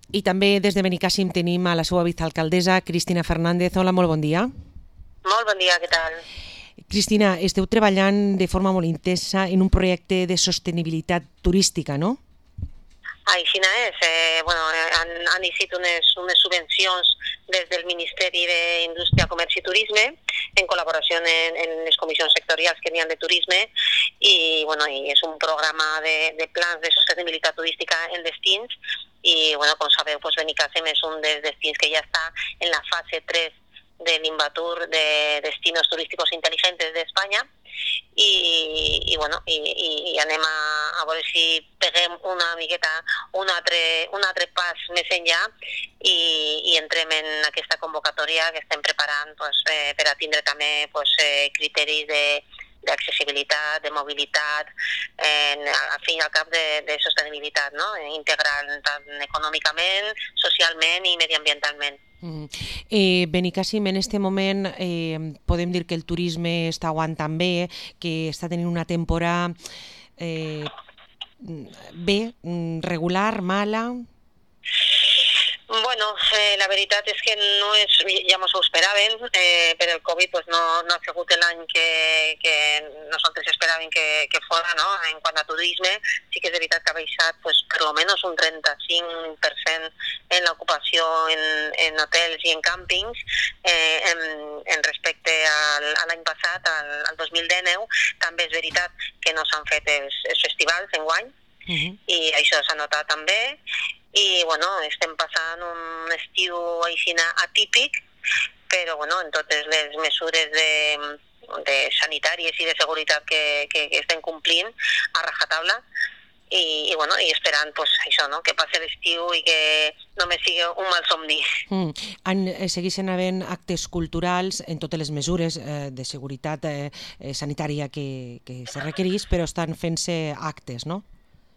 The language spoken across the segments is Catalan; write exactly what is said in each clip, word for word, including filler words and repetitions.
I també des de Benicàssim tenim a la seva vicealcaldessa, Cristina Fernández. Hola, molt bon dia. Molt bon dia, què tal? Cristina, esteu treballant de forma molt intensa en un projecte de sostenibilitat turística, no? Així és. Eh, bueno, han, han iniciat unes, unes subvencions des del Ministeri d'Indústria, Comerç i Turisme en col·laboració en, en les comissions sectorials que n'hi ha de turisme i, bueno, i és un programa de, de plans de sostenibilitat turística en destins i, bueno, com sabeu, pues, Benicàssim és un dels destins que ja està en la fase tres de l'Invatur de Destinos Turísticos Inteligentes d'Espanya i, i, bueno, i, i anem a, a veure si peguem una miqueta un altre, un altre pas més enllà i, i entrem en aquesta convocatòria que estem preparant pues, eh, per a tindre també pues, eh, criteris de d'accessibilitat, de mobilitat, eh, al fin i al cap de, de sostenibilitat, no? Integral tant econòmicament, socialment i mediambientalment. Mm. Eh, Benicàssim, en aquest moment eh, podem dir que el turisme està aguantant bé, que està tenint una temporada eh, bé, regular, mala... Bueno, eh, la veritat és que no és, ja mos ho esperàvem, eh, per el Covid pues no, no ha sigut l'any que, que nosaltres esperàvem que, que fora, no? En quant a turisme, sí que és veritat que ha baixat pues, per almenys un trenta-cinc per cent en l'ocupació en, en hotels i en càmpings eh, en, en respecte al, a l'any passat, al, al dos mil dinou. També és veritat que no s'han fet els, els festivals enguany, uh-huh. I això s'ha notat també. I, bueno, estem passant un estiu aixina atípic, però, bueno, en totes les mesures de, de sanitàries i de seguretat que, que, que estem complint a rajatabla i, i, bueno, i esperant, pues, això, no?, que passi l'estiu i que només sigui un mal somni. Mm. En, eh, segueixen havent actes culturals en totes les mesures eh, de seguretat eh, sanitària que, que se requereix, però estan fent-se actes, no?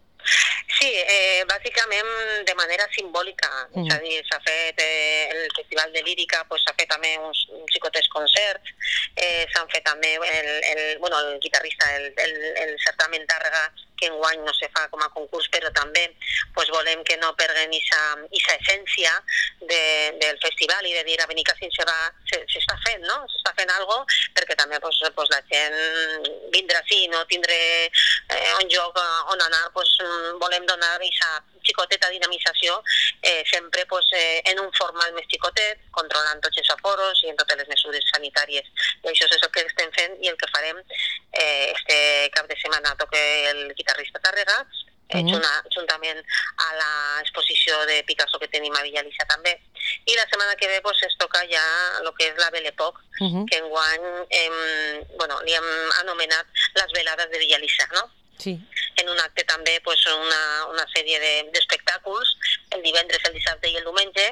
Sí, eh, bàsicament de manera simbòlica, mm. és a dir, s'ha fet eh, el Festival de Lírica, pues, s'ha fet també uns, uns xicotes concerts, eh, s'han fet també el, el, bueno, el guitarrista, el, el, el certamen Tàrrega, que enguany no se fa com a concurs, però també pues, volem que no perden aquesta essència de, del festival i de dir a Benicàssim se va, se, s'està fent, no? S'està fent alguna cosa, perquè també pues, pues, la gent vindrà així, no tindré eh, un lloc on anar, pues, volem donar aquesta xicoteta dinamització eh, sempre pues, eh, en un format més xicotet, controlant tots els aforos i en totes les mesures sanitàries. I això és el que estem fent i el que farem eh, este cap de setmana. Toca el guitarrista Tàrrega, eh, uh-huh. juntament a l'exposició de Picasso que tenim a Villalissa també. I la setmana que ve pues, es toca ja el que és la Belle Époque, uh-huh. que enguany hem, bueno, li hem anomenat les velades de Villalissa, no? Sí. En un acte també pues, una, una sèrie d'espectàculs el divendres, el dissabte i el diumenge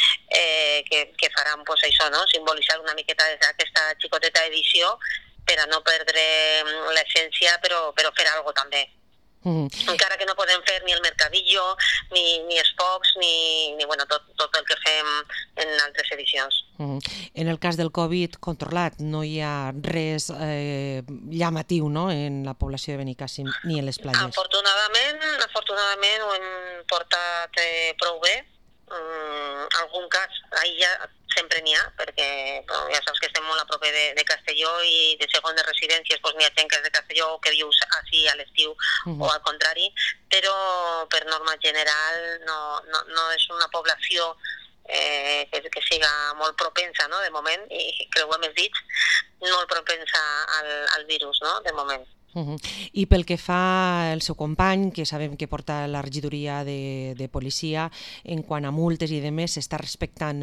eh, que, que faran pues, això, no? Simbolitzar una miqueta d'aquesta xicoteta edició per a no perdre l'essència però, però fer alguna cosa també. Mm. Encara que no podem fer ni el mercadillo, ni, ni els focs, ni, ni bueno, tot, tot el que fem en altres edicions. Mm. En el cas del Covid controlat, no hi ha res eh, llamatiu, no?, en la població de Benicàssim ni en les platges. Afortunadament, afortunadament ho hem portat eh, prou bé. Mm, algun cas aïllat sempre n'hi ha, perquè bueno, ja saps que estem molt a prop de, de Castelló i de segones residències pues, n'hi ha gent que és de Castelló o que viu així a l'estiu uh-huh. o al contrari, però per norma general no, no, no és una població eh, que, que siga molt propensa, no?, de moment, i creuem els dits, molt propensa al, al virus, no?, de moment. Uh-huh. I pel que fa al seu company, que sabem que porta la regidoria de, de policia, en quant a multes i demés, s'està respectant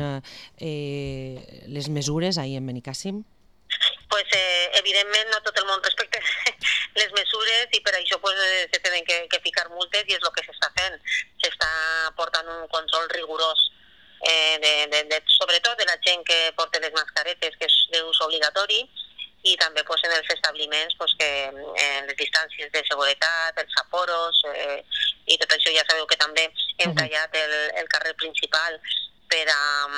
eh, les mesures ahir en Benicàssim? Pues, eh, evidentment no tot el món respecta les mesures i per això pues, se tenen que, que ficar multes i és el que s'està fent. S'està portant un control rigorós eh, de, de, de, sobretot de la gent que porta les mascaretes, que és d'ús obligatori, i també pues, en els establiments pues, que en les distàncies de seguretat, els aforos eh, i tot això. Ja sabeu que també hem tallat el, el carrer principal per a,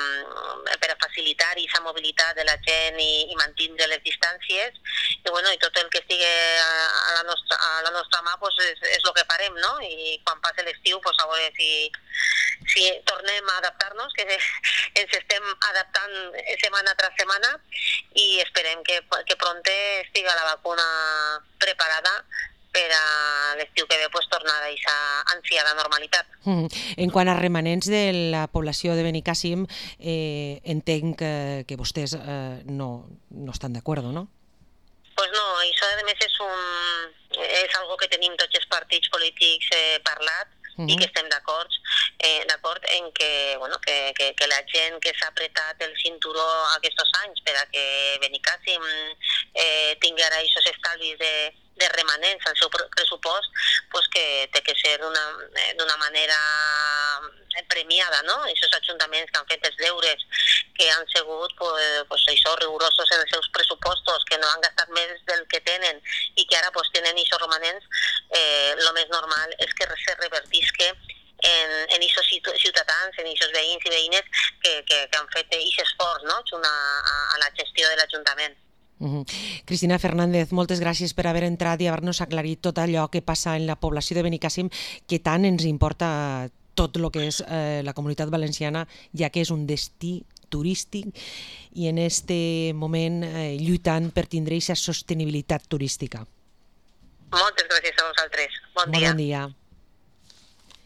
per a facilitar aquesta mobilitat de la gent i, i mantindre les distàncies i, bueno, i tot el que estigui a la nostra, a la nostra mà pues, és, és el que farem, no? I quan passi l'estiu pues, a veure si, sí, tornem a adaptar-nos, que ens estem adaptant setmana tras setmana i esperem que, que pronte estiga la vacuna preparada per a l'estiu que ve pues, tornar a aquesta ansiada normalitat. Mm. En quant a remanents de la població de Benicàssim, eh, entenc que, que vostès eh, no, no estan d'acord, no? Pues no, això a més és, un, és algo que tenim tots els partits polítics eh, parlat, Uh-huh. i que estem d'acord eh, d'acord en que, bueno, que, que, que la gent que s'ha apretat el cinturó aquests anys per a que Benicàssim eh, tingui ara aquests estalvis de, de remanents al seu pressupost, pues que té que ser d'una, d'una manera premiada, no? Aquests ajuntaments que han fet els deures, que han sigut pues, pues, això, rigorosos en els seus pressupostos, que no han gastat més del que tenen i que ara pues, tenen aquests romanents, eh, el més normal és que se revertisca en aquests ciutadans, en aquests veïns i veïnes que, que, que han fet aquest esforç, no? a, a la gestió de l'Ajuntament. Uh-huh. Cristina Fernández, moltes gràcies per haver entrat i haver-nos aclarit tot allò que passa en la població de Benicàssim, que tant ens importa tot el que és eh, la Comunitat Valenciana, ja que és un destí turístic i en este moment eh, lluitant per tindre aquesta sostenibilitat turística. Moltes gràcies a vosaltres. Bon Molt dia. bon dia.